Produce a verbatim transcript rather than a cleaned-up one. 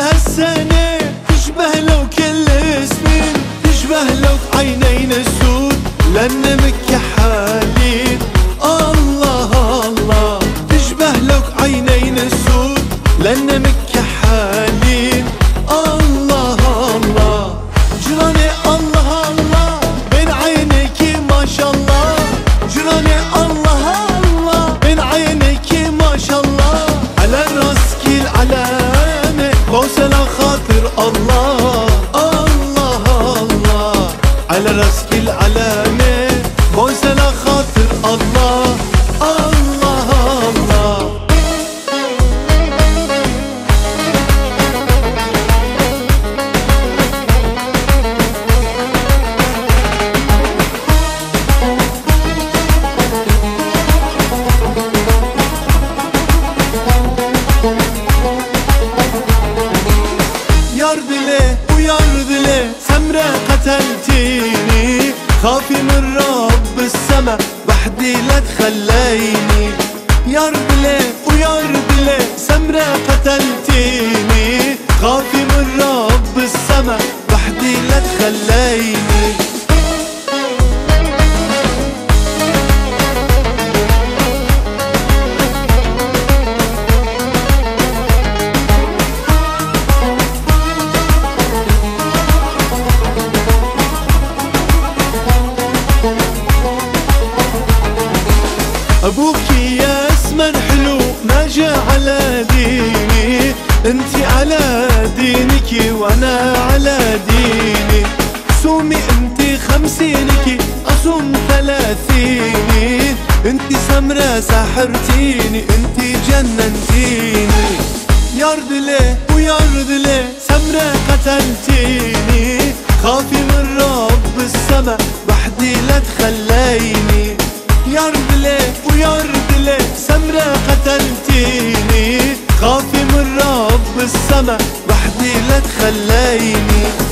هالسنة تشبه لو كل سنين، تشبه لو عينين السود لأن مكحالين. الله الله تشبه لو عينين السود لأن مكحالين. الله الله جراني الله الله بين عينيك ما شاء الله، جراني الله الله بين عينيك ما شاء الله. على راسك العلامة بوسة لخاطر الله. الله الله على راسك العلامة بوسة لخاطر الله. الله الله ياردلي وياردلي سمرة قتلتيني، خافي من رب السما وحدي لا تخليني. ياردلي وياردلي سمرة قتلتيني، خافي من رب السما وحدي لا تخليني. ابوكي يا اسمر حلو ما جا على ديني، انتي على دينك وانا على ديني. صومي انتي خمسينك اصوم ثلاثيني، انتي سمرة سحرتيني انتي جننتيني. ياردلي وياردلي سمرة قتلتيني، خافي من رب السما وحدي لا تخليني. ياردلي وياردلي سمرة قتلتيني، خافي من رب السما وحدي لا تخليني.